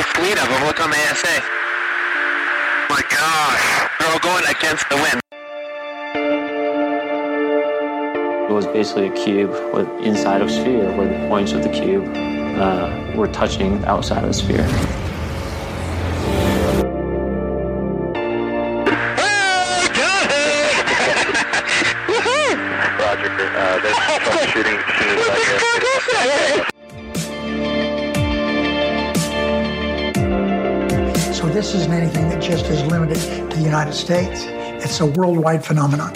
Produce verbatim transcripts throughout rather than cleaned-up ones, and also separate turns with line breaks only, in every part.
fleet of them. Look on the A S A. My gosh. They're all going against the wind.
It was basically a cube with inside of a sphere where the points of the cube uh, were touching outside of the sphere.
Roger. Uh, there's troubleshooting.
So this isn't anything that just is limited to the United States. It's a worldwide phenomenon.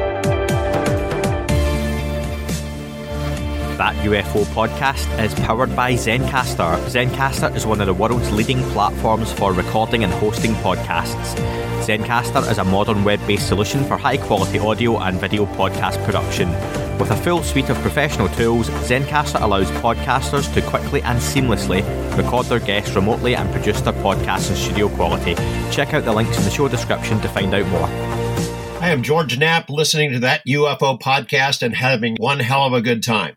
That U F O podcast is powered by Zencastr. Zencastr is one of the world's leading platforms for recording and hosting podcasts. Zencastr is a modern web-based solution for high-quality audio and video podcast production. With a full suite of professional tools, Zencastr allows podcasters to quickly and seamlessly record their guests remotely and produce their podcasts in studio quality. Check out the links in the show description to find out more.
I am George Knapp, listening to That U F O podcast and having one hell of a good time.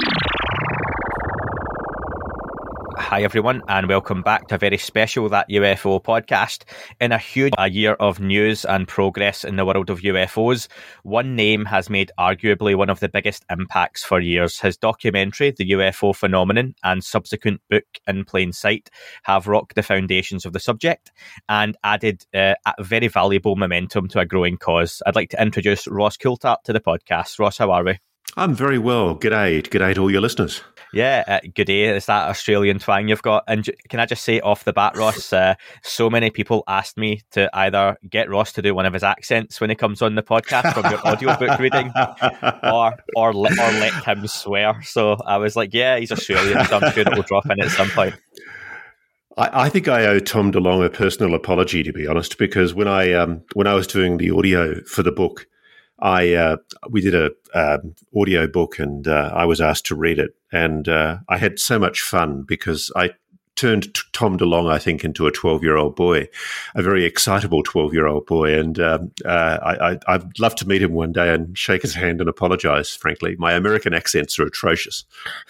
Hi everyone, and welcome back to a very special That U F O podcast. In a huge a year of news and progress in the world of U F Os, one name has made arguably one of the biggest impacts for years. His documentary, The U F O Phenomenon, and subsequent book, In Plain Sight, have rocked the foundations of the subject and added uh, a very valuable momentum to a growing cause. I'd like to introduce Ross Coulthart to the podcast. Ross, how are we?
I'm very well. G'day. G'day to all your listeners.
Yeah, uh, good day. It's that Australian twang you've got. And j- can I just say off the bat, Ross, uh, so many people asked me to either get Ross to do one of his accents when he comes on the podcast from your audiobook reading, or or, le- or let him swear. So I was like, yeah, he's Australian, so I'm sure it will drop in at some point.
I, I think I owe Tom DeLonge a personal apology, to be honest, because when I um, when I was doing the audio for the book, I uh, we did a um, audio book, and uh, I was asked to read it, and uh, I had so much fun because I turned t- Tom DeLonge, I think, into a twelve-year-old boy, a very excitable twelve-year-old boy, and um, uh, I, I, I'd love to meet him one day and shake his hand and apologise. Frankly, my American accents are atrocious.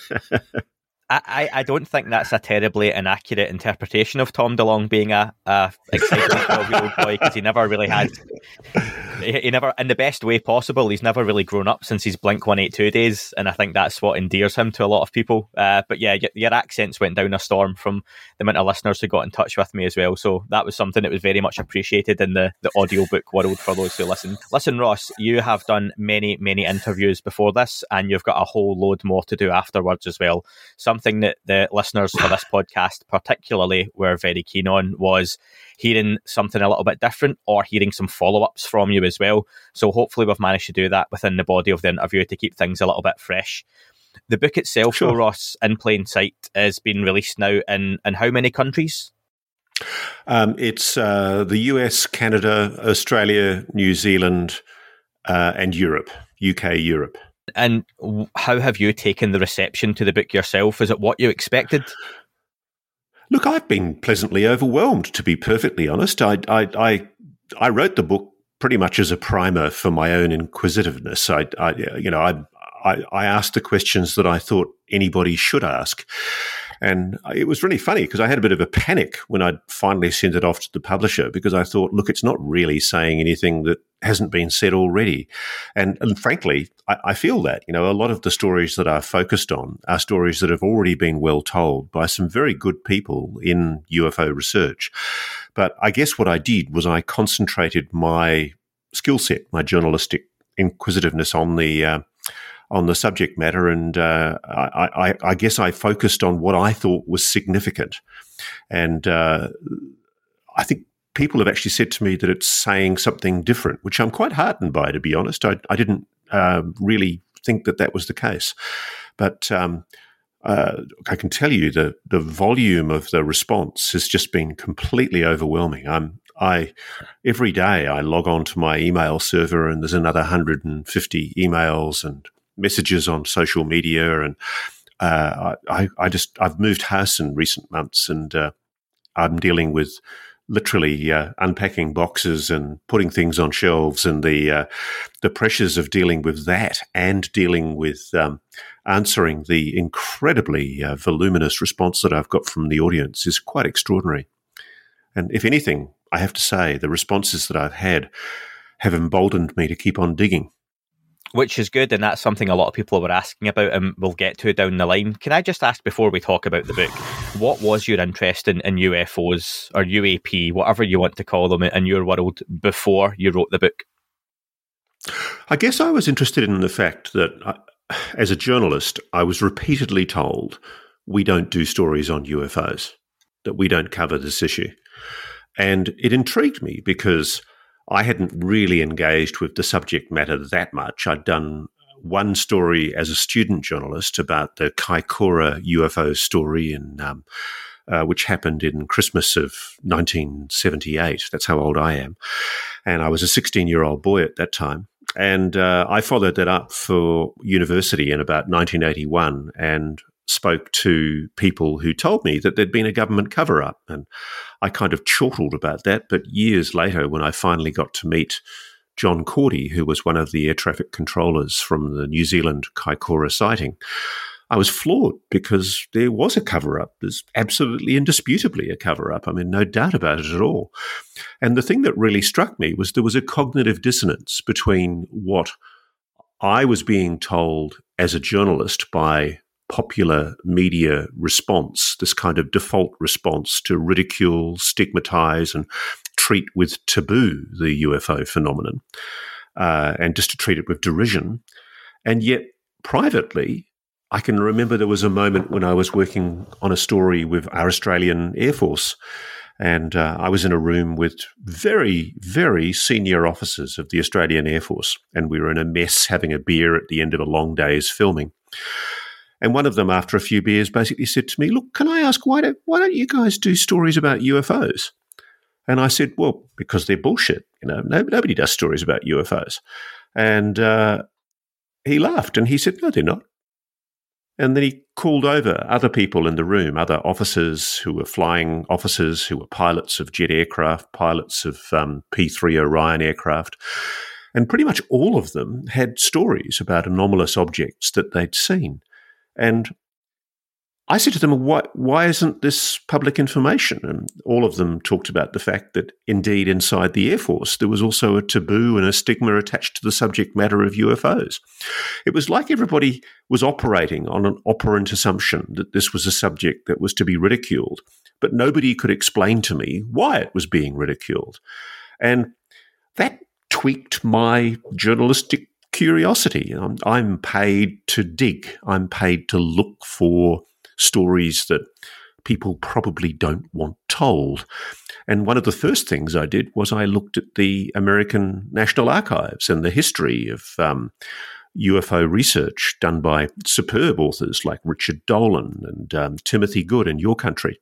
I, I don't think that's a terribly inaccurate interpretation of Tom DeLonge being a, a exciting twelve-year-old boy, because he never really had, he, he never, in the best way possible, he's never really grown up since his Blink one eighty-two days, and I think that's what endears him to a lot of people. Uh, but yeah, your, your accents went down a storm from the amount of listeners who got in touch with me as well, so that was something that was very much appreciated in the, the audiobook world for those who listen. Listen, Ross, you have done many, many interviews before this, and you've got a whole load more to do afterwards as well. Some Something that the listeners for this podcast particularly were very keen on was hearing something a little bit different, or hearing some follow-ups from you as well. So hopefully we've managed to do that within the body of the interview to keep things a little bit fresh. The book itself, sure. though, Ross, In Plain Sight, is being released now in, in how many countries?
Um, it's uh, the U S, Canada, Australia, New Zealand, uh, and Europe, U K, Europe.
And how have you taken the reception to the book yourself? Is it what you expected?
Look, I've been pleasantly overwhelmed, to be perfectly honest. I I I, I wrote the book pretty much as a primer for my own inquisitiveness. I, I you know, I, I I asked the questions that I thought anybody should ask. And it was really funny because I had a bit of a panic when I finally sent it off to the publisher, because I thought, look, it's not really saying anything that hasn't been said already. And, and frankly, I, I feel that, you know, a lot of the stories that are focused on are stories that have already been well told by some very good people in U F O research. But I guess what I did was I concentrated my skill set, my journalistic inquisitiveness on the uh, on the subject matter, and uh, I, I, I guess I focused on what I thought was significant. And uh, I think people have actually said to me that it's saying something different, which I'm quite heartened by, to be honest. I, I didn't uh, really think that that was the case. But um, uh, I can tell you the, the volume of the response has just been completely overwhelming. I'm I every day I log on to my email server, and there's another one hundred fifty emails and messages on social media, and uh, I, I just I've moved house in recent months, and uh, I'm dealing with literally uh, unpacking boxes and putting things on shelves, and the uh, the pressures of dealing with that and dealing with um, answering the incredibly uh, voluminous response that I've got from the audience is quite extraordinary. And if anything, I have to say the responses that I've had have emboldened me to keep on digging.
Which is good, and that's something a lot of people were asking about, and we'll get to down the line. Can I just ask, before we talk about the book, what was your interest in, in U F Os or U A P, whatever you want to call them, in your world before you wrote the book?
I guess I was interested in the fact that, I, as a journalist, I was repeatedly told we don't do stories on U F Os, that we don't cover this issue. And it intrigued me because I hadn't really engaged with the subject matter that much. I'd done one story as a student journalist about the Kaikoura U F O story, in, um, uh, which happened in Christmas of nineteen seventy-eight. That's how old I am. And I was a sixteen-year-old boy at that time. And uh, I followed that up for university in about nineteen eighty-one and spoke to people who told me that there'd been a government cover-up. And I kind of chortled about that. But years later, when I finally got to meet John Cordy, who was one of the air traffic controllers from the New Zealand Kaikoura sighting, I was floored because there was a cover-up. There's absolutely indisputably a cover-up. I mean, no doubt about it at all. And the thing that really struck me was there was a cognitive dissonance between what I was being told as a journalist by popular media response, this kind of default response to ridicule, stigmatize, and treat with taboo the U F O phenomenon, uh, and just to treat it with derision. And yet, privately, I can remember there was a moment when I was working on a story with our Australian Air Force, and uh, I was in a room with very, very senior officers of the Australian Air Force, and we were in a mess having a beer at the end of a long day's filming. And one of them, after a few beers, basically said to me, "Look, can I ask, why don't, why don't you guys do stories about U F Os?" And I said, "Well, because they're bullshit. You know, no, nobody does stories about U F Os." And uh, he laughed and he said, "No, they're not." And then he called over other people in the room, other officers who were flying officers, who were pilots of jet aircraft, pilots of um, P three Orion aircraft. And pretty much all of them had stories about anomalous objects that they'd seen. And I said to them, why, why isn't this public information? And all of them talked about the fact that, indeed, inside the Air Force, there was also a taboo and a stigma attached to the subject matter of U F Os. It was like everybody was operating on an operant assumption that this was a subject that was to be ridiculed, but nobody could explain to me why it was being ridiculed. And that tweaked my journalistic curiosity. I'm, I'm paid to dig. I'm paid to look for stories that people probably don't want told. And one of the first things I did was I looked at the American National Archives and the history of um, U F O research done by superb authors like Richard Dolan and um, Timothy Good in your country.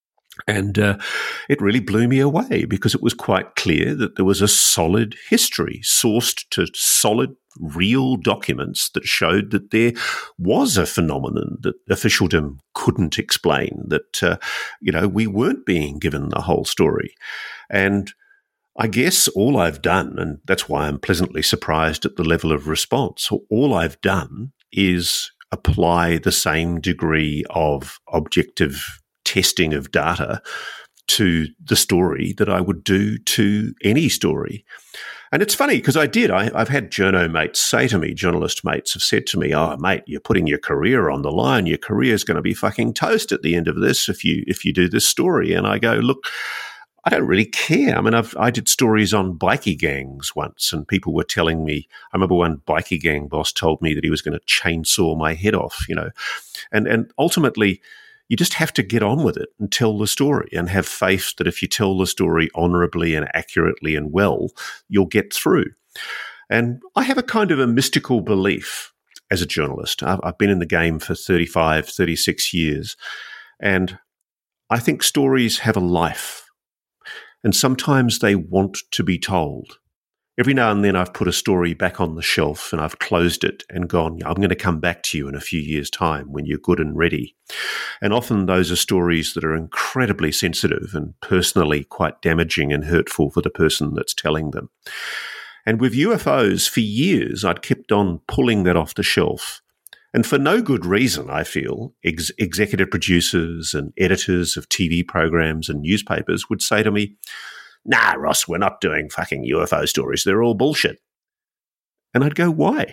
And uh, it really blew me away because it was quite clear that there was a solid history sourced to solid, real documents that showed that there was a phenomenon that officialdom couldn't explain, that, uh, you know, we weren't being given the whole story. And I guess all I've done, and that's why I'm pleasantly surprised at the level of response, all I've done is apply the same degree of objective testing of data to the story that I would do to any story. And it's funny because I did. I, I've had journo mates say to me, journalist mates have said to me, "Oh, mate, you're putting your career on the line. Your career is going to be fucking toast at the end of this if you if you do this story." And I go, "Look, I don't really care." I mean, I've, I did stories on bikie gangs once, and people were telling me, I remember one bikie gang boss told me that he was going to chainsaw my head off, you know, and and ultimately, you just have to get on with it and tell the story and have faith that if you tell the story honorably and accurately and well, you'll get through. And I have a kind of a mystical belief as a journalist. I've, I've been in the game for thirty-five, thirty-six years, and I think stories have a life. And sometimes they want to be told. every now and then I've put a story back on the shelf and I've closed it and gone, I'm going to come back to you in a few years' time when you're good and ready. And often those are stories that are incredibly sensitive and personally quite damaging and hurtful for the person that's telling them. And with U F Os, for years, I'd kept on pulling that off the shelf. And for no good reason, I feel, ex- executive producers and editors of T V programs and newspapers would say to me, nah, Ross, we're not doing fucking U F O stories. They're all bullshit. And I'd go, why?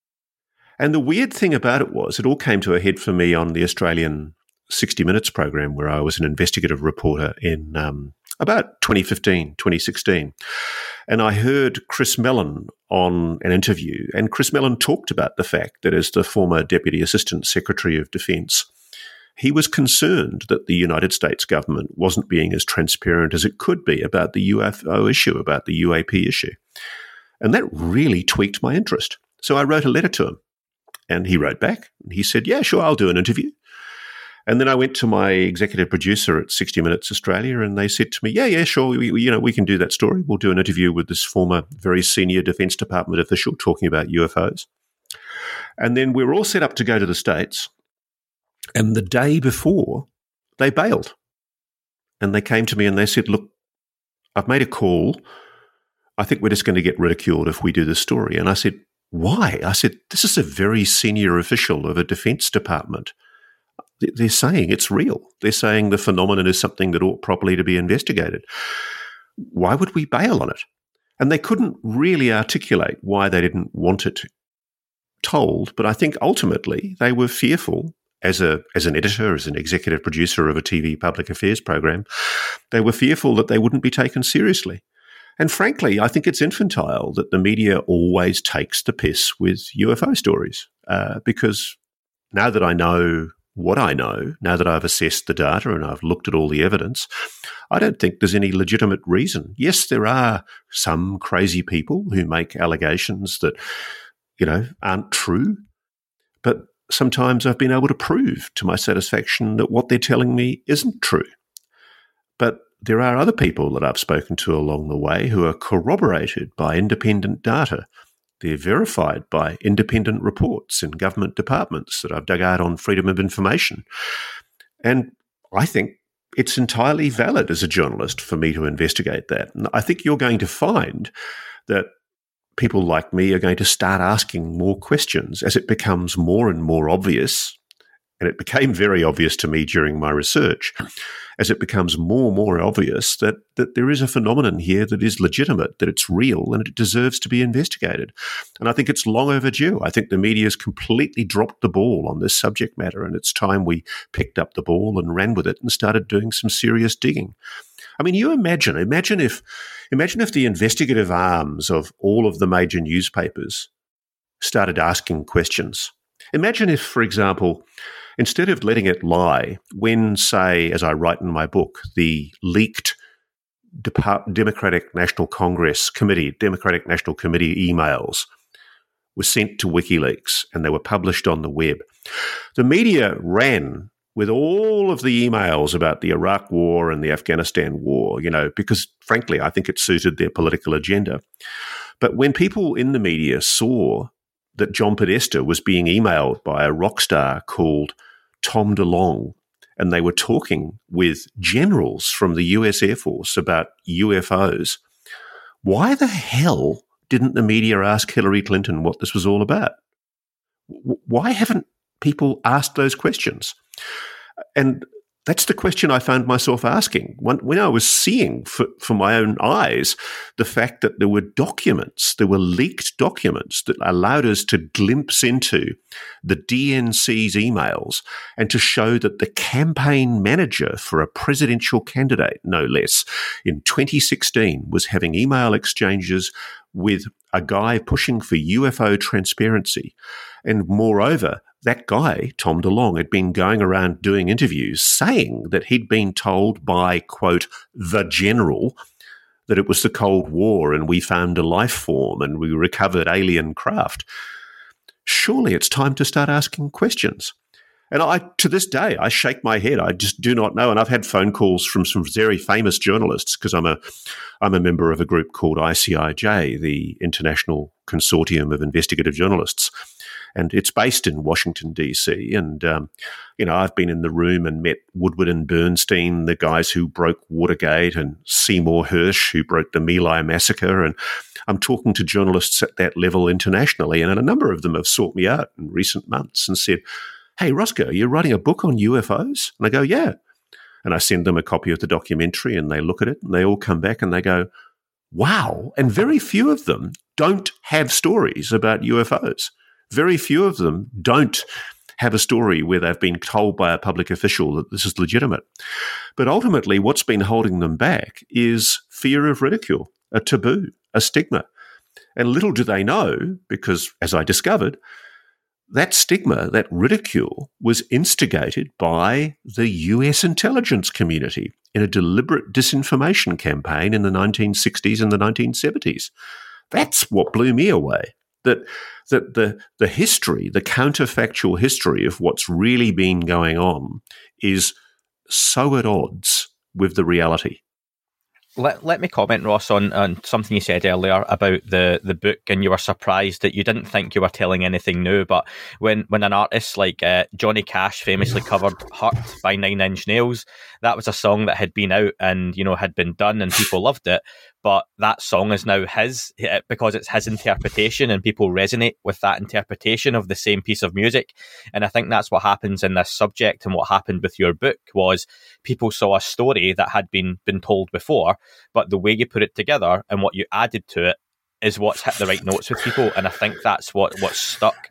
And the weird thing about it was it all came to a head for me on the Australian sixty minutes program where I was an investigative reporter in um, about twenty fifteen, twenty sixteen. And I heard Chris Mellon on an interview, and Chris Mellon talked about the fact that as the former Deputy Assistant Secretary of Defence, he was concerned that the United States government wasn't being as transparent as it could be about the U F O issue, about the U A P issue. And that really tweaked my interest. So I wrote a letter to him, and he wrote back, and he said, yeah, sure, I'll do an interview. And then I went to my executive producer at sixty minutes Australia, and they said to me, yeah, yeah, sure, we, you know, we can do that story. We'll do an interview with this former very senior Defence Department official talking about U F Os. And then we were all set up to go to the States. And the day before, they bailed. And they came to me and they said, look, I've made a call. I think we're just going to get ridiculed if we do this story. And I said, why? I said, this is a very senior official of a Defence Department. They're saying it's real. They're saying the phenomenon is something that ought properly to be investigated. Why would we bail on it? And they couldn't really articulate why they didn't want it told, but I think ultimately they were fearful, as a as an editor, as an executive producer of a T V public affairs program, they were fearful that they wouldn't be taken seriously. And frankly, I think it's infantile that the media always takes the piss with U F O stories, uh, because now that I know what I know, now that I've assessed the data and I've looked at all the evidence, I don't think there's any legitimate reason. Yes, there are some crazy people who make allegations that, you know, aren't true, but sometimes I've been able to prove to my satisfaction that what they're telling me isn't true. But there are other people that I've spoken to along the way who are corroborated by independent data. They're verified by independent reports in government departments that I've dug out on Freedom of Information. And I think it's entirely valid as a journalist for me to investigate that. And I think you're going to find that people like me are going to start asking more questions as it becomes more and more obvious. And it became very obvious to me during my research, as it becomes more and more obvious that, that there is a phenomenon here that is legitimate, that it's real, and it deserves to be investigated. And I think it's long overdue. I think the media has completely dropped the ball on this subject matter, and it's time we picked up the ball and ran with it and started doing some serious digging. I mean, you imagine, imagine if, imagine if the investigative arms of all of the major newspapers started asking questions. Imagine if, for example, instead of letting it lie, when, say, as I write in my book, the leaked Depart- Democratic National Congress Committee, Democratic National Committee emails were sent to WikiLeaks and they were published on the web, the media ran with all of the emails about the Iraq War and the Afghanistan War, you know, because, frankly, I think it suited their political agenda. But when people in the media saw that John Podesta was being emailed by a rock star called Tom DeLonge, and they were talking with generals from the U S Air Force about U F Os, why the hell didn't the media ask Hillary Clinton what this was all about? Why haven't people asked those questions? And that's the question I found myself asking when, when I was seeing for, for my own eyes the fact that there were documents, there were leaked documents that allowed us to glimpse into the D N C's emails and to show that the campaign manager for a presidential candidate, no less, in twenty sixteen was having email exchanges with a guy pushing for U F O transparency. And moreover, that guy, Tom DeLonge, had been going around doing interviews saying that he'd been told by, quote, the general, that it was the Cold War and we found a life form and we recovered alien craft. Surely it's time to start asking questions. And I, to this day, I shake my head. I just do not know. And I've had phone calls from some very famous journalists because I'm a, I'm a member of a group called I C I J, the International Consortium of Investigative Journalists. And it's based in Washington, D C. And, um, you know, I've been in the room and met Woodward and Bernstein, the guys who broke Watergate, and Seymour Hersh, who broke the My Lai massacre. And I'm talking to journalists at that level internationally. And a number of them have sought me out in recent months and said, "Hey, Roscoe, you're writing a book on U F Os?" And I go, "Yeah." And I send them a copy of the documentary and they look at it and they all come back and they go, "Wow." And very few of them don't have stories about U F Os. Very few of them don't have a story where they've been told by a public official that this is legitimate. But ultimately, what's been holding them back is fear of ridicule, a taboo, a stigma. And little do they know, because as I discovered, that stigma, that ridicule, was instigated by the U S intelligence community in a deliberate disinformation campaign in the nineteen sixties and the nineteen seventies. That's what blew me away. That that the the history, the counterfactual history of what's really been going on is so at odds with the reality.
Let let me comment, Ross, on, on something you said earlier about the, the book, and you were surprised that you didn't think you were telling anything new. But when, when an artist like uh, Johnny Cash famously covered "Hurt" by Nine Inch Nails, that was a song that had been out and, you know, had been done and people loved it. But that song is now his because it's his interpretation, and people resonate with that interpretation of the same piece of music. And I think that's what happens in this subject, and what happened with your book was people saw a story that had been, been told before, but the way you put it together and what you added to it is what's hit the right notes with people. And I think that's what, what's stuck.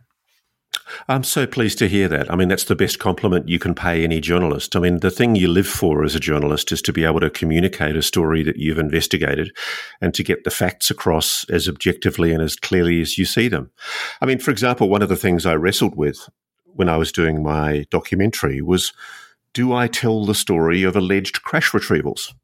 I'm so pleased to hear that. I mean, that's the best compliment you can pay any journalist. I mean, the thing you live for as a journalist is to be able to communicate a story that you've investigated and to get the facts across as objectively and as clearly as you see them. I mean, for example, one of the things I wrestled with when I was doing my documentary was, do I tell the story of alleged crash retrievals?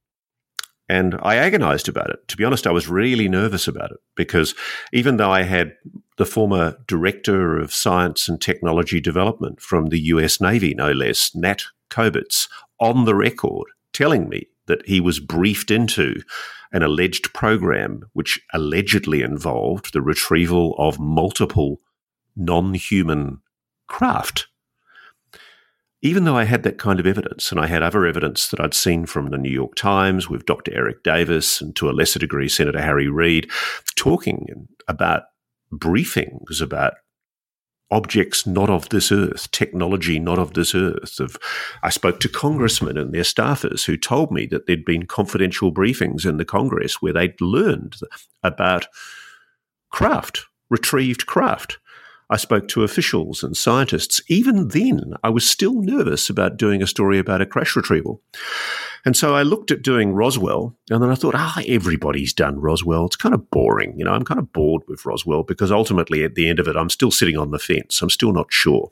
And I agonized about it. To be honest, I was really nervous about it because even though I had the former Director of Science and Technology Development from the U S Navy, no less, Nat Kobitz, on the record telling me that he was briefed into an alleged program which allegedly involved the retrieval of multiple non-human craft. Even though I had that kind of evidence, and I had other evidence that I'd seen from the New York Times with Doctor Eric Davis and to a lesser degree Senator Harry Reid, talking about briefings about objects not of this earth, technology not of this earth. Of, I spoke to congressmen and their staffers who told me that there'd been confidential briefings in the Congress where they'd learned about craft, retrieved craft. I spoke to officials and scientists. Even then, I was still nervous about doing a story about a crash retrieval. And so I looked at doing Roswell, and then I thought, ah, everybody's done Roswell. It's kind of boring. You know, I'm kind of bored with Roswell because ultimately at the end of it, I'm still sitting on the fence. I'm still not sure.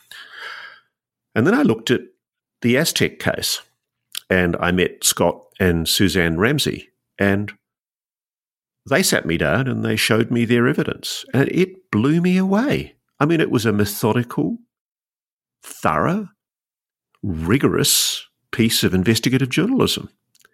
And then I looked at the Aztec case, and I met Scott and Suzanne Ramsey, and they sat me down and they showed me their evidence, and it blew me away. I mean, it was a methodical, thorough, rigorous piece of investigative journalism.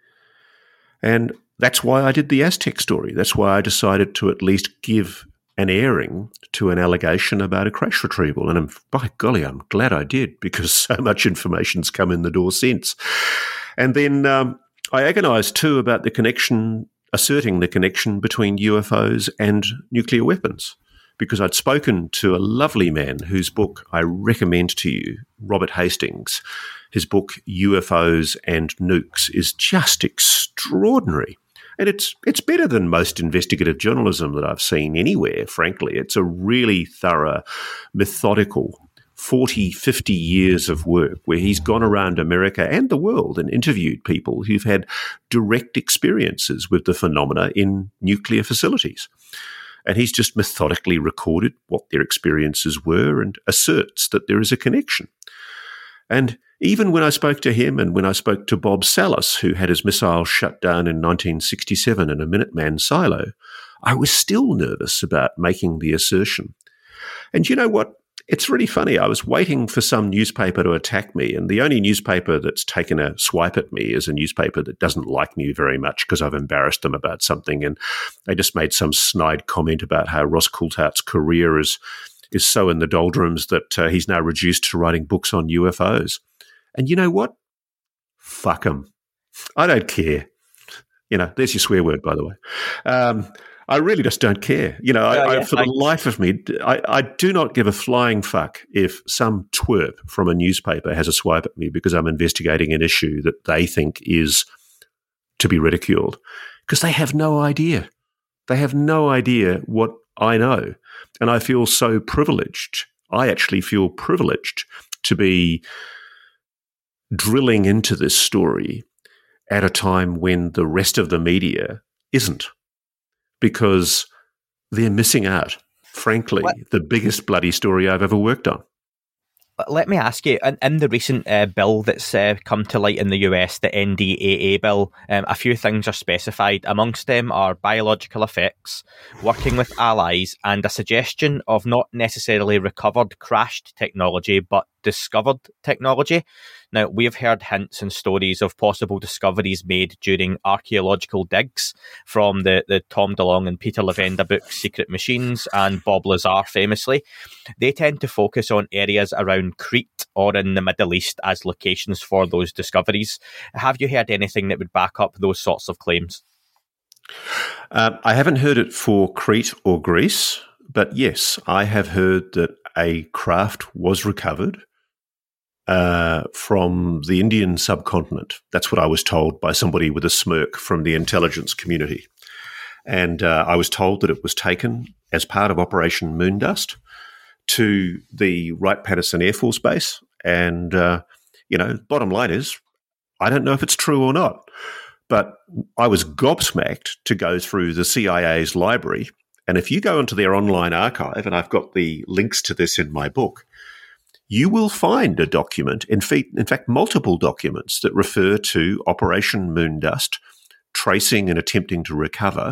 And that's why I did the Aztec story. That's why I decided to at least give an airing to an allegation about a crash retrieval. And I'm, by golly, I'm glad I did, because so much information's come in the door since. And then um, I agonised too about the connection, asserting the connection between U F Os and nuclear weapons, because I'd spoken to a lovely man whose book I recommend to you, Robert Hastings. His book, U F Os and Nukes, is just extraordinary. And it's it's better than most investigative journalism that I've seen anywhere, frankly. It's a really thorough, methodical, forty, fifty years of work where he's gone around America and the world and interviewed people who've had direct experiences with the phenomena in nuclear facilities. And he's just methodically recorded what their experiences were and asserts that there is a connection. And even when I spoke to him and when I spoke to Bob Salas, who had his missile shut down in nineteen sixty-seven in a Minuteman silo, I was still nervous about making the assertion. And you know what? it's really funny. I was waiting for some newspaper to attack me, and the only newspaper that's taken a swipe at me is a newspaper that doesn't like me very much because I've embarrassed them about something, and they just made some snide comment about how Ross Coulthart's career is is so in the doldrums that uh, he's now reduced to writing books on U F Os. And you know what? Fuck them. I don't care. You know, there's your swear word, by the way. Um, I really just don't care. You know, I,
oh, yeah.
I, for the life of me, I, I do not give a flying fuck if some twerp from a newspaper has a swipe at me because I'm investigating an issue that they think is to be ridiculed, because they have no idea. They have no idea what I know. And I feel so privileged. I actually feel privileged to be drilling into this story at a time when the rest of the media isn't, because they're missing out, frankly, what? the biggest bloody story I've ever worked on.
Let me ask you, in, in the recent uh, bill that's uh, come to light in the U S, the N D A A bill, um, a few things are specified. Amongst them are biological effects, working with allies, and a suggestion of not necessarily recovered crashed technology, but discovered technology. Now, we have heard hints and stories of possible discoveries made during archaeological digs from the, the Tom DeLonge and Peter Levenda books Secret Machines and Bob Lazar famously. They tend to focus on areas around Crete or in the Middle East as locations for those discoveries. Have you heard anything that would back up those sorts of claims?
Uh, I haven't heard it for Crete or Greece, but yes, I have heard that a craft was recovered Uh, from the Indian subcontinent. That's what I was told by somebody with a smirk from the intelligence community. And uh, I was told that it was taken as part of Operation Moondust to the Wright-Patterson Air Force Base. And, uh, you know, bottom line is, I don't know if it's true or not, but I was gobsmacked to go through the C I A's library. And if you go into their online archive, and I've got the links to this in my book, you will find a document, in fact, in fact, multiple documents that refer to Operation Moondust, tracing and attempting to recover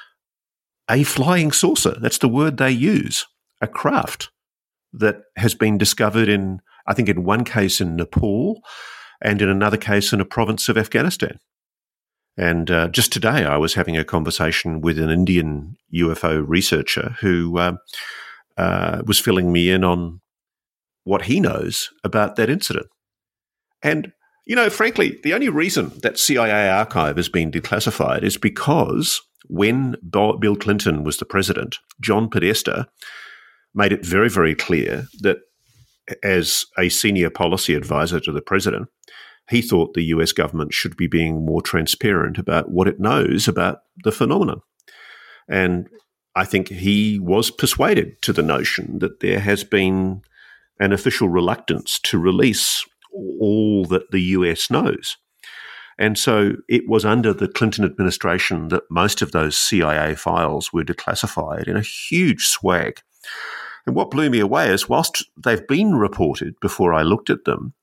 a flying saucer. That's the word they use, a craft that has been discovered in, I think, in one case in Nepal and in another case in a province of Afghanistan. And uh, just today I was having a conversation with an Indian U F O researcher who uh, uh, was filling me in on what he knows about that incident. And, you know, frankly, the only reason that C I A archive has been declassified is because when Bill Clinton was the president, John Podesta made it very, very clear that as a senior policy advisor to the president, he thought the U S government should be being more transparent about what it knows about the phenomenon. And I think he was persuaded to the notion that there has been an official reluctance to release all that the U S knows. And so it was under the Clinton administration that most of those C I A files were declassified in a huge swag. And what blew me away is whilst they've been reported before I looked at them,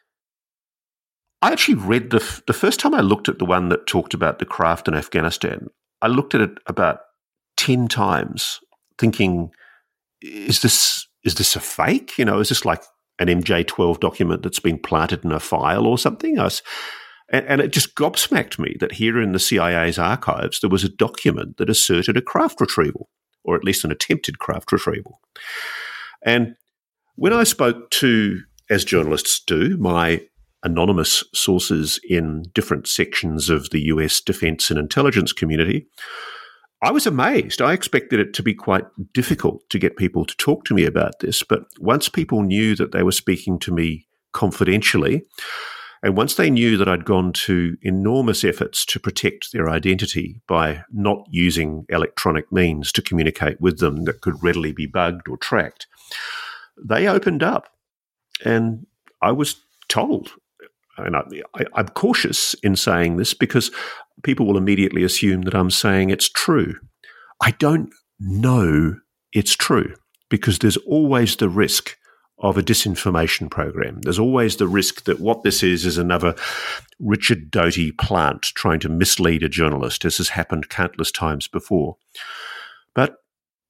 I actually read the, the first time I looked at the one that talked about the craft in Afghanistan, I looked at it about ten times thinking, is this... Is this a fake? You know, is this like an M J twelve document that's been planted in a file or something? I was, and, and it just gobsmacked me that here in the C I A's archives, there was a document that asserted a craft retrieval, or at least an attempted craft retrieval. And when I spoke to, as journalists do, my anonymous sources in different sections of the U S defense and intelligence community, I was amazed. I expected it to be quite difficult to get people to talk to me about this. But once people knew that they were speaking to me confidentially, and once they knew that I'd gone to enormous efforts to protect their identity by not using electronic means to communicate with them that could readily be bugged or tracked, they opened up. And I was told, and I, I, I'm cautious in saying this because people will immediately assume that I'm saying it's true. I don't know it's true because there's always the risk of a disinformation program. There's always the risk that what this is is another Richard Doty plant trying to mislead a journalist, as has happened countless times before. But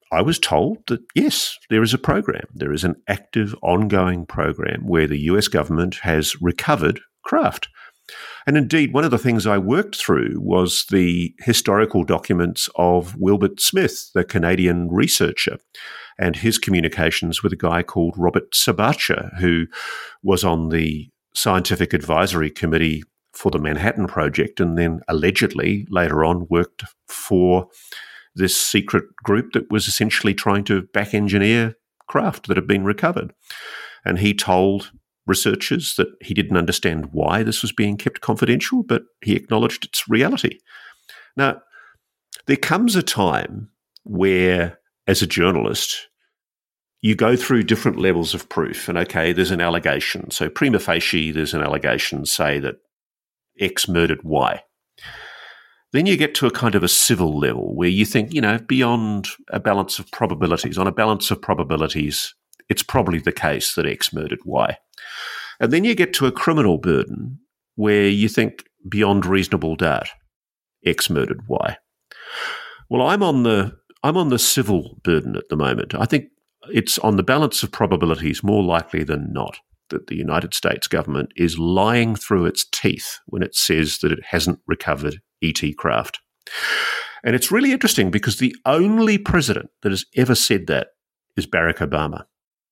I was told that, yes, there is a program. There is an active, ongoing program where the U S government has recovered craft. And indeed, one of the things I worked through was the historical documents of Wilbert Smith, the Canadian researcher, and his communications with a guy called Robert Sabatscher, who was on the Scientific Advisory Committee for the Manhattan Project and then allegedly later on worked for this secret group that was essentially trying to back engineer craft that had been recovered. And he told researchers that he didn't understand why this was being kept confidential, but he acknowledged its reality. Now, there comes a time where, as a journalist, you go through different levels of proof. And okay, there's an allegation. So prima facie, there's an allegation, say that X murdered Y. Then you get to a kind of a civil level where you think, you know, beyond a balance of probabilities, on a balance of probabilities, it's probably the case that X murdered Y. And then you get to a criminal burden where you think beyond reasonable doubt, X murdered Y. Well, I'm on the I'm on the civil burden at the moment. I think it's on the balance of probabilities more likely than not that the United States government is lying through its teeth when it says that it hasn't recovered E T craft. And it's really interesting because the only president that has ever said that is Barack Obama.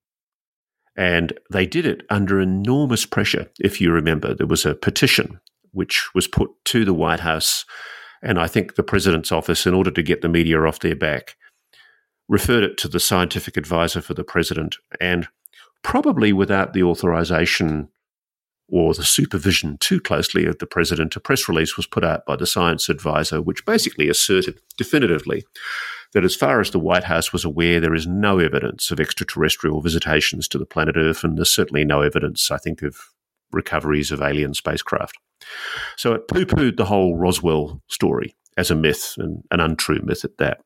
And they did it under enormous pressure. If you remember, there was a petition which was put to the White House, and I think the president's office, in order to get the media off their back, referred it to the scientific advisor for the president, and probably without the authorization or the supervision too closely of the president, a press release was put out by the science advisor, which basically asserted definitively that as far as the White House was aware, there is no evidence of extraterrestrial visitations to the planet Earth, and there's certainly no evidence, I think, of recoveries of alien spacecraft. So it poo-pooed the whole Roswell story as a myth, and an untrue myth at that.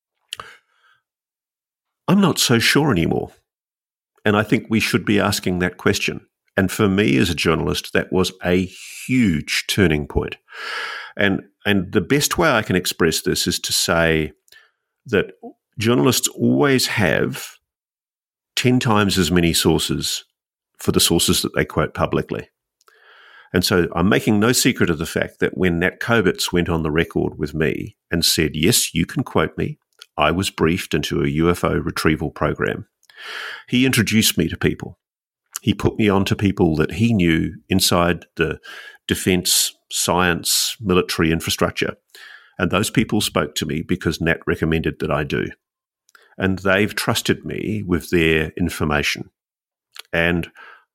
I'm not so sure anymore. And I think we should be asking that question. And for me as a journalist, that was a huge turning point. And, and the best way I can express this is to say that journalists always have ten times as many sources for the sources that they quote publicly. And so I'm making no secret of the fact that when Nat Kobitz went on the record with me and said, yes, you can quote me, I was briefed into a U F O retrieval program. He introduced me to people. He put me on to people that he knew inside the defense, science, military infrastructure. And those people spoke to me because Nat recommended that I do. And they've trusted me with their information. And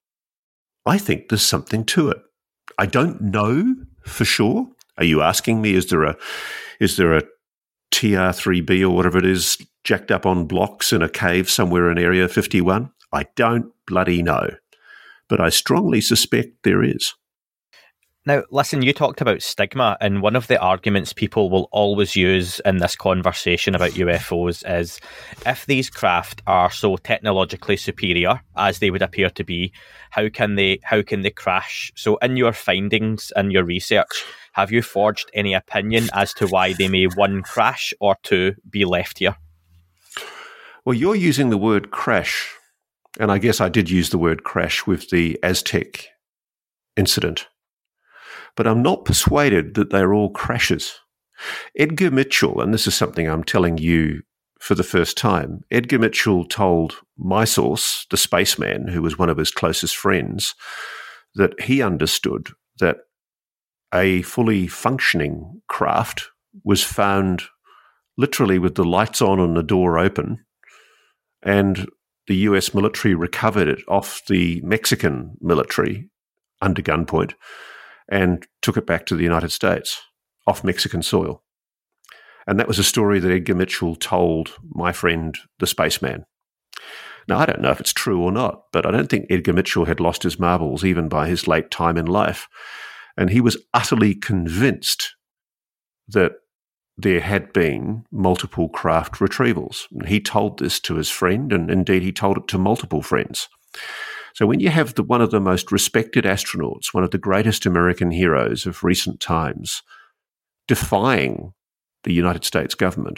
I think there's something to it. I don't know for sure. Are you asking me, is there a is there a T R three B or whatever it is jacked up on blocks in a cave somewhere in Area fifty-one? I don't bloody know. But I strongly suspect there is.
Now, listen, you talked about stigma, and one of the arguments people will always use in this conversation about U F Os is if these craft are so technologically superior as they would appear to be, how can they how can they crash? So in your findings and your research, have you forged any opinion as to why they may, one, crash, or two, be left here?
Well, you're using the word crash, and I guess I did use the word crash with the Aztec incident. But I'm not persuaded that they're all crashes. Edgar Mitchell, and this is something I'm telling you for the first time, Edgar Mitchell told my source, the spaceman, who was one of his closest friends, that he understood that a fully functioning craft was found literally with the lights on and the door open, and the U S military recovered it off the Mexican military under gunpoint and took it back to the United States off Mexican soil. And that was a story that Edgar Mitchell told my friend, the spaceman. Now, I don't know if it's true or not, but I don't think Edgar Mitchell had lost his marbles even by his late time in life. And he was utterly convinced that there had been multiple craft retrievals. And he told this to his friend, and indeed he told it to multiple friends. So when you have the, one of the most respected astronauts, one of the greatest American heroes of recent times, defying the United States government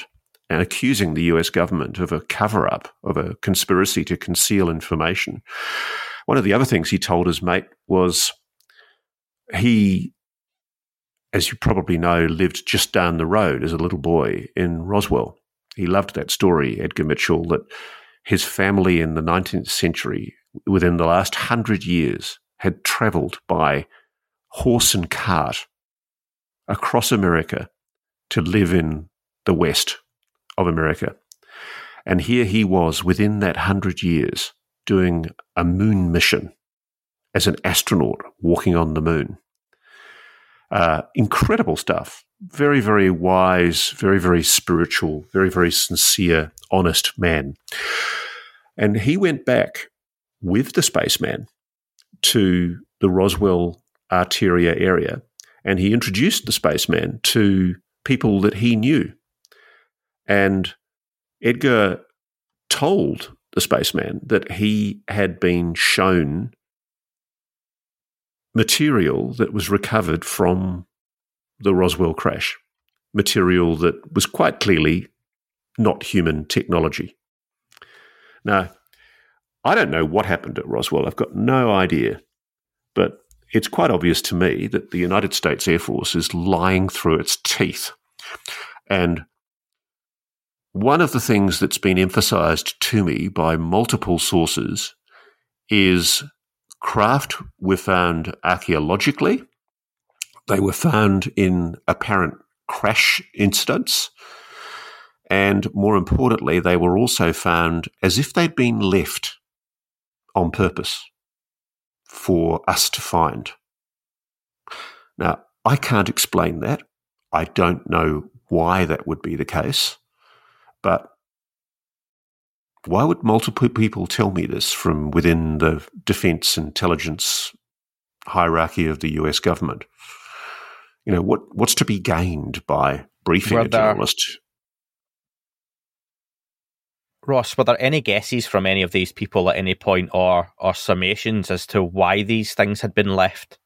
and accusing the U S government of a cover-up, of a conspiracy to conceal information. One of the other things he told his mate was he, as you probably know, lived just down the road as a little boy in Roswell. He loved that story, Edgar Mitchell, that his family in the nineteenth century, within the last hundred years, had travelled by horse and cart across America to live in the West of America. And here he was within that hundred years doing a moon mission as an astronaut walking on the moon. Uh, incredible stuff. Very, very wise, very, very spiritual, very, very sincere, honest man. And he went back with the spaceman to the Roswell Arteria area, and he introduced the spaceman to people that he knew. And Edgar told the spaceman that he had been shown material that was recovered from the Roswell crash, material that was quite clearly not human technology. Now, I don't know what happened at Roswell. I've got no idea. But it's quite obvious to me that the United States Air Force is lying through its teeth. And one of the things that's been emphasized to me by multiple sources is craft were found archaeologically. They were found in apparent crash incidents. And more importantly, they were also found as if they'd been left on purpose for us to find. Now, I can't explain that. I don't know why that would be the case. But why would multiple people tell me this from within the defense intelligence hierarchy of the U S government? You know, what what's to be gained by briefing
Were
a
there,
journalist?
Ross, were there any guesses from any of these people at any point, or or summations as to why these things had been left?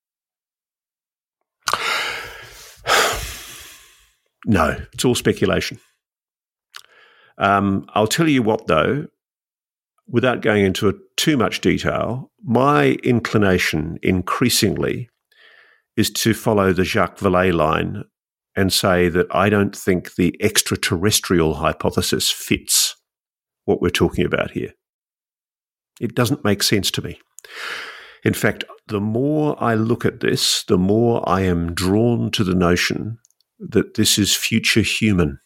No, it's all speculation. Um, I'll tell you what, though, without going into a, too much detail, my inclination increasingly is to follow the Jacques Vallée line and say that I don't think the extraterrestrial hypothesis fits what we're talking about here. It doesn't make sense to me. In fact, the more I look at this, the more I am drawn to the notion that this is future human.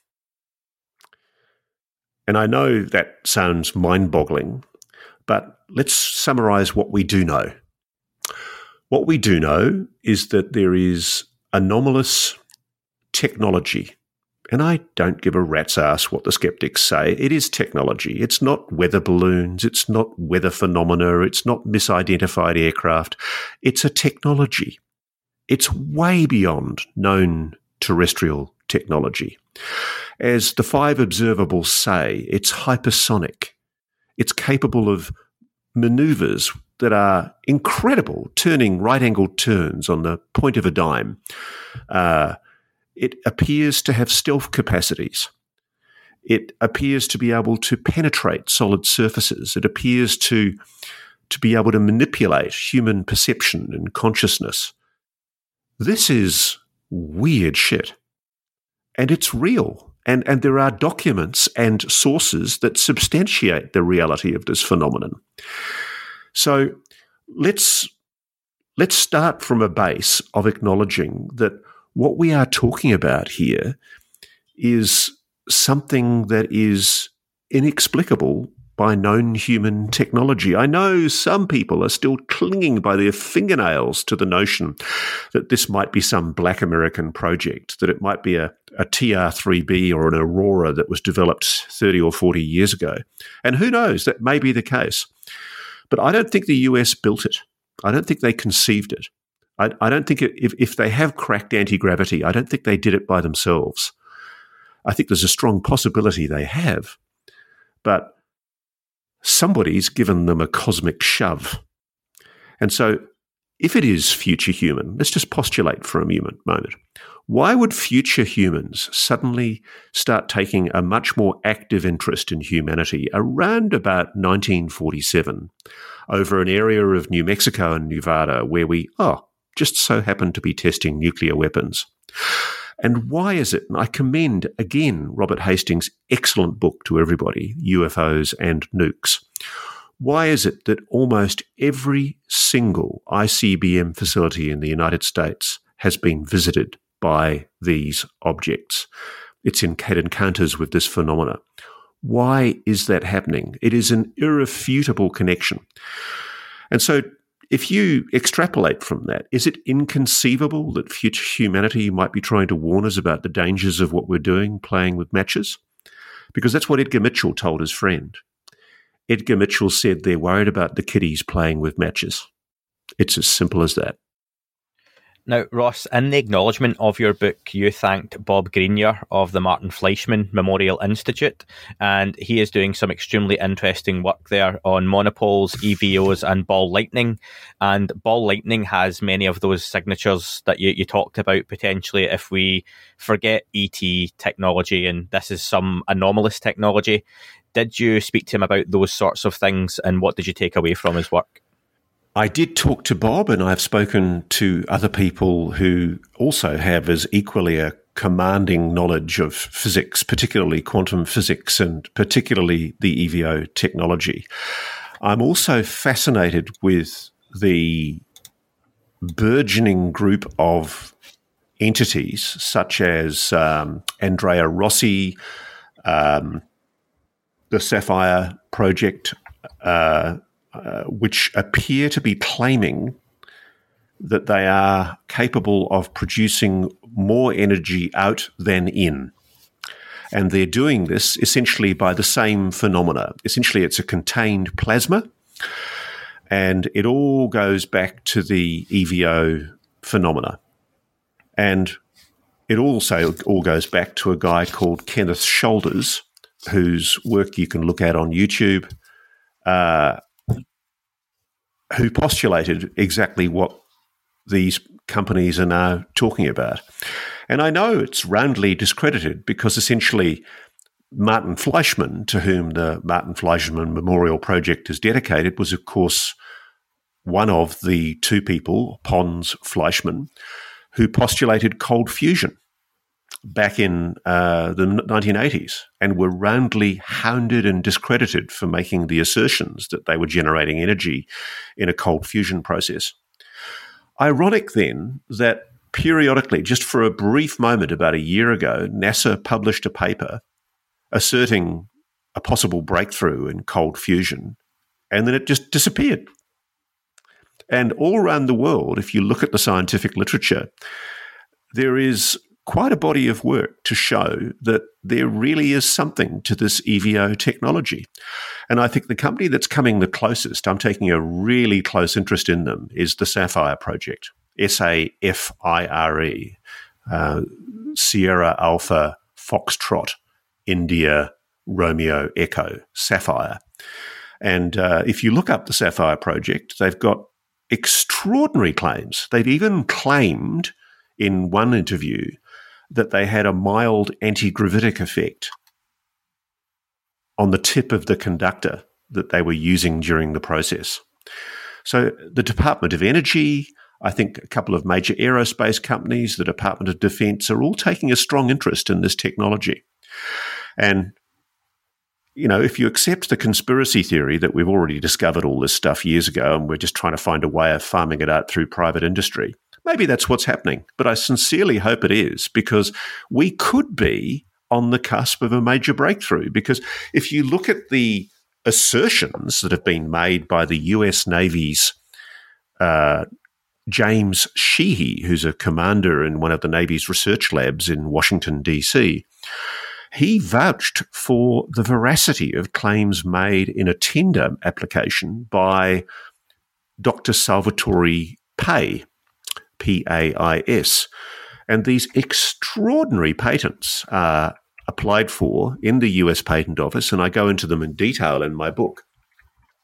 And I know that sounds mind-boggling, but let's summarize what we do know. What we do know is that there is anomalous technology, and I don't give a rat's ass what the skeptics say. It is technology. It's not weather balloons. It's not weather phenomena. It's not misidentified aircraft. It's a technology. It's way beyond known terrestrial technology. As the five observables say, it's hypersonic. It's capable of maneuvers that are incredible, turning right-angled turns on the point of a dime. Uh, it appears to have stealth capacities. It appears to be able to penetrate solid surfaces. It appears to, to be able to manipulate human perception and consciousness. This is weird shit. And it's real. And, and there are documents and sources that substantiate the reality of this phenomenon. So let's, let's start from a base of acknowledging that what we are talking about here is something that is inexplicable by known human technology. I know some people are still clinging by their fingernails to the notion that this might be some black American project, that it might be a, a T R three B or an Aurora that was developed thirty or forty years ago. And who knows, that may be the case. But I don't think the U S built it. I don't think they conceived it. I, I don't think it, if, if they have cracked anti-gravity, I don't think they did it by themselves. I think there's a strong possibility they have. But somebody's given them a cosmic shove. And so if it is future human, let's just postulate for a moment. Why would future humans suddenly start taking a much more active interest in humanity around about nineteen forty-seven over an area of New Mexico and Nevada where we, oh, just so happen to be testing nuclear weapons? And why is it? And I commend, again, Robert Hastings' excellent book to everybody, U F Os and Nukes. Why is it that almost every single I C B M facility in the United States has been visited by these objects? It's in had encounters with this phenomena. Why is that happening? It is an irrefutable connection. And so if you extrapolate from that, is it inconceivable that future humanity might be trying to warn us about the dangers of what we're doing, playing with matches? Because that's what Edgar Mitchell told his friend. Edgar Mitchell said they're worried about the kiddies playing with matches. It's as simple as that.
Now, Ross, in the acknowledgement of your book, you thanked Bob Greenyer of the Martin Fleischmann Memorial Institute, and he is doing some extremely interesting work there on monopoles, E V Os, and ball lightning. And ball lightning has many of those signatures that you, you talked about potentially if we forget E T technology and this is some anomalous technology. Did you speak to him about those sorts of things, and what did you take away from his work?
I did talk to Bob, and I've spoken to other people who also have as equally a commanding knowledge of physics, particularly quantum physics and particularly the E V O technology. I'm also fascinated with the burgeoning group of entities such as um, Andrea Rossi, um, the Sapphire Project, uh, Uh, which appear to be claiming that they are capable of producing more energy out than in. And they're doing this essentially by the same phenomena. Essentially, it's a contained plasma, and it all goes back to the E V O phenomena. And it also all goes back to a guy called Kenneth Shoulders, whose work you can look at on YouTube, uh, who postulated exactly what these companies are now talking about. And I know it's roundly discredited because essentially Martin Fleischmann, to whom the Martin Fleischmann Memorial Project is dedicated, was of course one of the two people, Pons Fleischmann, who postulated cold fusion back in uh, the nineteen eighties and were roundly hounded and discredited for making the assertions that they were generating energy in a cold fusion process. Ironic then that periodically, just for a brief moment about a year ago, NASA published a paper asserting a possible breakthrough in cold fusion, and then it just disappeared. And all around the world, if you look at the scientific literature, there is quite a body of work to show that there really is something to this E V O technology. And I think the company that's coming the closest, I'm taking a really close interest in them, is the Sapphire Project, S A F I R E, uh, Sierra Alpha Foxtrot, India Romeo Echo, Sapphire. And uh, if you look up the Sapphire Project, they've got extraordinary claims. They've even claimed in one interview that they had a mild anti-gravitic effect on the tip of the conductor that they were using during the process. So the Department of Energy, I think a couple of major aerospace companies, the Department of Defense, are all taking a strong interest in this technology. And, you know, if you accept the conspiracy theory that we've already discovered all this stuff years ago and we're just trying to find a way of farming it out through private industry, maybe that's what's happening, but I sincerely hope it is, because we could be on the cusp of a major breakthrough. Because if you look at the assertions that have been made by the U S Navy's uh, James Sheehy, who's a commander in one of the Navy's research labs in Washington, D C, he vouched for the veracity of claims made in a tender application by Doctor Salvatore Pais, P A I S. And these extraordinary patents are applied for in the U S Patent Office, and I go into them in detail in my book.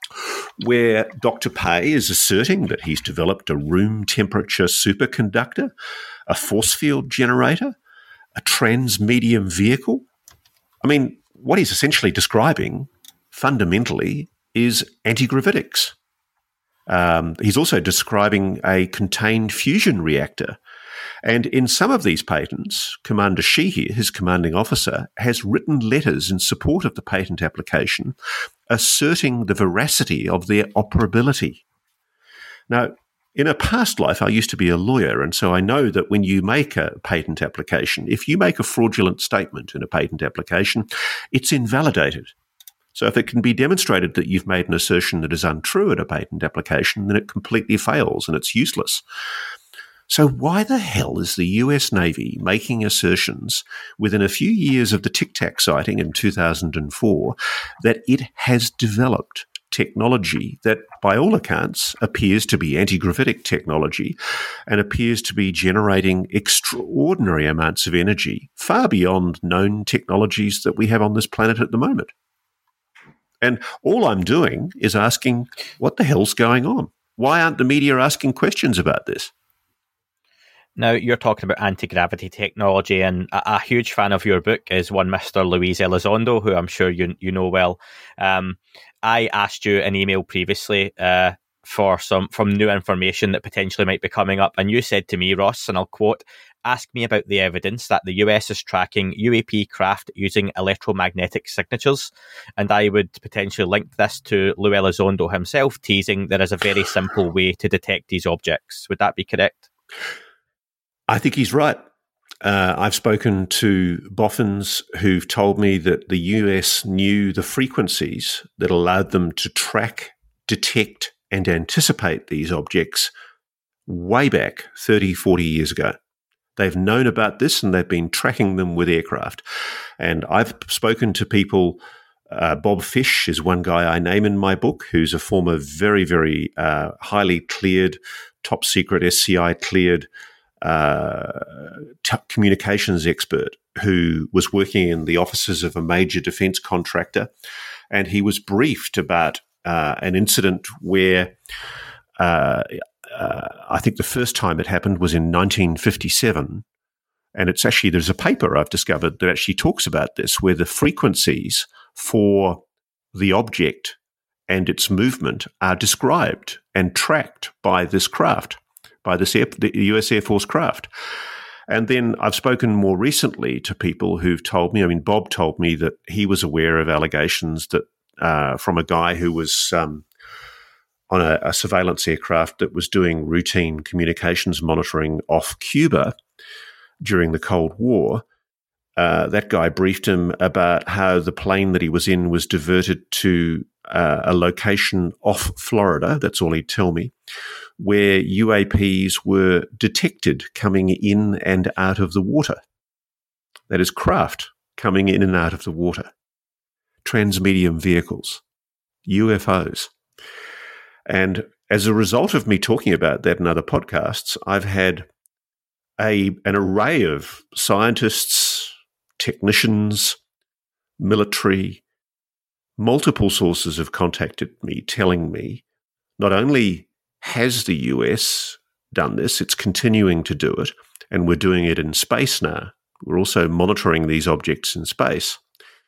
where Doctor Pei is asserting that he's developed a room temperature superconductor, a force field generator, a transmedium vehicle. I mean, what he's essentially describing fundamentally is antigravitics. Um, he's also describing a contained fusion reactor. And in some of these patents, Commander Sheehy, his commanding officer, has written letters in support of the patent application, asserting the veracity of their operability. Now, in a past life, I used to be a lawyer, and so I know that when you make a patent application, if you make a fraudulent statement in a patent application, it's invalidated. So if it can be demonstrated that you've made an assertion that is untrue in a patent application, then it completely fails and it's useless. So why the hell is the U S Navy making assertions within a few years of the Tic Tac sighting in two thousand four that it has developed technology that, by all accounts, appears to be anti-gravitic technology and appears to be generating extraordinary amounts of energy, far beyond known technologies that we have on this planet at the moment? And all I'm doing is asking, what the hell's going on? Why aren't the media asking questions about this?
Now, you're talking about anti-gravity technology, and a, a huge fan of your book is one Mister Luis Elizondo, who I'm sure you you know well. Um, I asked you an email previously uh, for some from new information that potentially might be coming up, and you said to me, Ross, and I'll quote, "Ask me about the evidence that the U S is tracking U A P craft using electromagnetic signatures." And I would potentially link this to Lou Elizondo himself, teasing there is a very simple way to detect these objects. Would that be correct?
I think he's right. Uh, I've spoken to boffins who've told me that the U S knew the frequencies that allowed them to track, detect, and anticipate these objects way back thirty, forty years ago. They've known about this and they've been tracking them with aircraft. And I've spoken to people, uh, Bob Fish is one guy I name in my book, who's a former very, very uh, highly cleared, top secret S C I cleared uh, t- communications expert who was working in the offices of a major defense contractor. And he was briefed about uh, an incident where uh, uh, I think the first time it happened was in nineteen fifty-seven. And it's actually, there's a paper I've discovered that actually talks about this, where the frequencies for the object and its movement are described and tracked by this craft, by this Air, the U S Air Force craft. And then I've spoken more recently to people who've told me, I mean, Bob told me that he was aware of allegations that uh, from a guy who was um, on a, a surveillance aircraft that was doing routine communications monitoring off Cuba during the Cold War. Uh, that guy briefed him about how the plane that he was in was diverted to uh, a location off Florida, that's all he'd tell me, where U A Ps were detected coming in and out of the water. That is, craft coming in and out of the water. Transmedium vehicles, U F Os. And as a result of me talking about that in other podcasts, I've had a an array of scientists, technicians, military, multiple sources have contacted me telling me not only has the U S done this, it's continuing to do it, and we're doing it in space now. We're also monitoring these objects in space.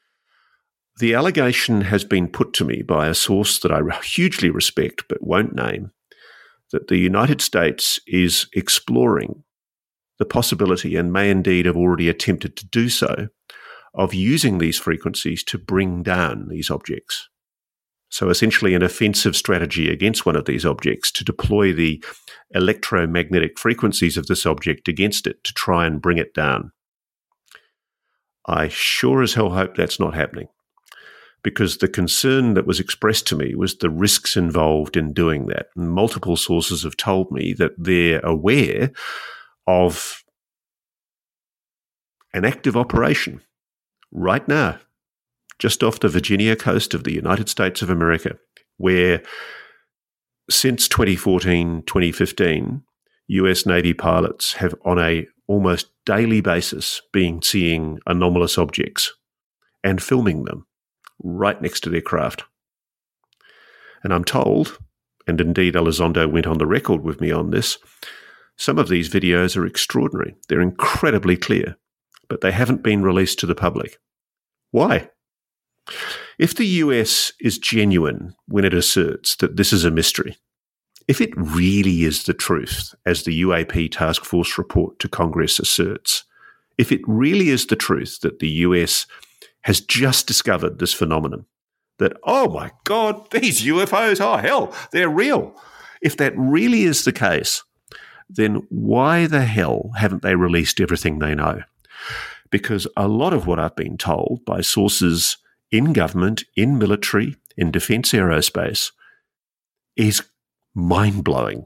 The allegation has been put to me by a source that I hugely respect but won't name, that the United States is exploring the possibility, and may indeed have already attempted to do so, of using these frequencies to bring down these objects. So essentially an offensive strategy against one of these objects to deploy the electromagnetic frequencies of this object against it to try and bring it down. I sure as hell hope that's not happening, because the concern that was expressed to me was the risks involved in doing that. And multiple sources have told me that they're aware of an active operation right now, just off the Virginia coast of the United States of America, where since twenty fourteen, twenty fifteen, U S Navy pilots have on a almost daily basis been seeing anomalous objects and filming them right next to their craft. And I'm told, and indeed Elizondo went on the record with me on this, some of these videos are extraordinary. They're incredibly clear, but they haven't been released to the public. Why? If the U S is genuine when it asserts that this is a mystery, if it really is the truth, as the U A P Task Force report to Congress asserts, if it really is the truth that the U S has just discovered this phenomenon, that, oh my God, these U F Os, oh hell, they're real. If that really is the case, then why the hell haven't they released everything they know? Because a lot of what I've been told by sources in government, in military, in defence aerospace is mind-blowing.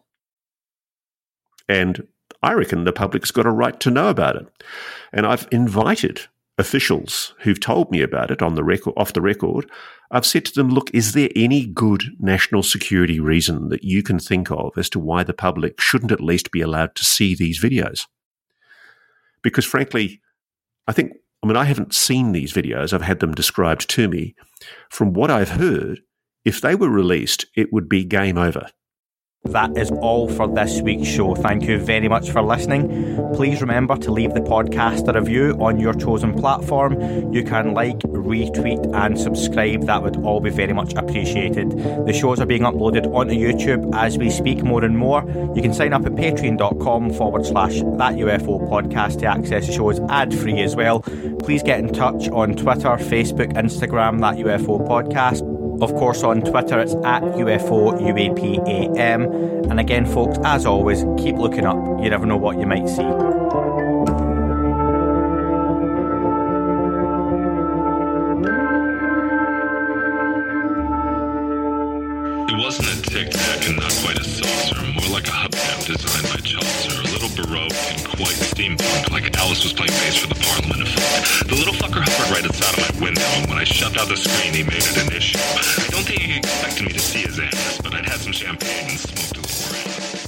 And I reckon the public's got a right to know about it. And I've invited officials who've told me about it on the record, off the record. I've said to them, look, is there any good national security reason that you can think of as to why the public shouldn't at least be allowed to see these videos? Because frankly, I think, I mean, I haven't seen these videos. I've had them described to me. From what I've heard, if they were released, it would be game over.
That is all for this week's show. Thank you very much for listening. Please remember to leave the podcast a review on your chosen platform. You can like, retweet and subscribe. That would all be very much appreciated. The shows are being uploaded onto YouTube as we speak more and more. You can sign up at patreon.com forward slash that UFO podcast to access the shows ad-free as well. Please get in touch on Twitter, Facebook, Instagram, That U F O Podcast. Of course, on Twitter, it's at U F O U A P A M. And again, folks, as always, keep looking up. You never know what you might see.
It wasn't a tic-tac and not quite a saucer, more like a hubcap designed by Chaucer, a little Baroque and quite steampunk, like Alice was playing bass for the Parliament of Folk. The little fucker hovered right outside of my window, and when I shoved out the screen, he made it an issue. I don't think he expected me to see his ass, but I'd had some champagne and smoked a little around.